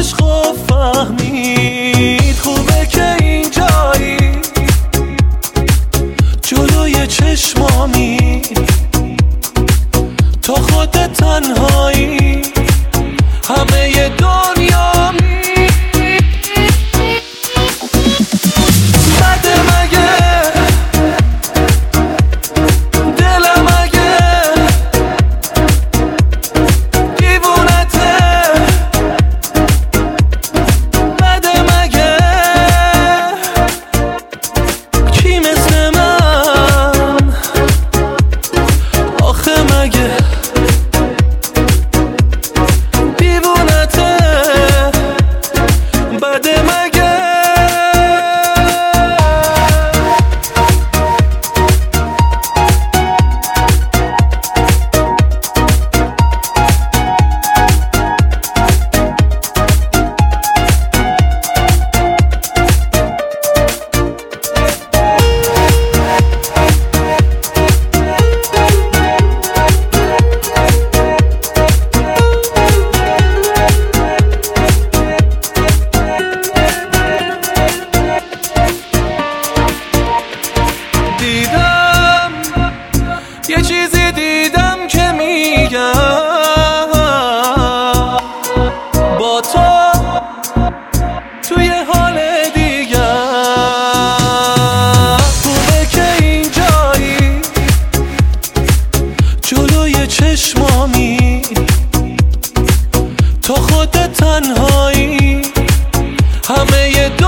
عشقو فهمید. خوبه که اینجایی جلوی چشمامی، تو خودت تنهایی همه دنیامی. بده مگه دلم اگه دیوونته، بده مگه کی مثل من آخه مگه دیوونته، بده مگه. دیدم یه چیزی دیدم که میگم با تو توی حال دیگه. خوبه که اینجایی جلوی چشمامی، تو خودت تنهایی همه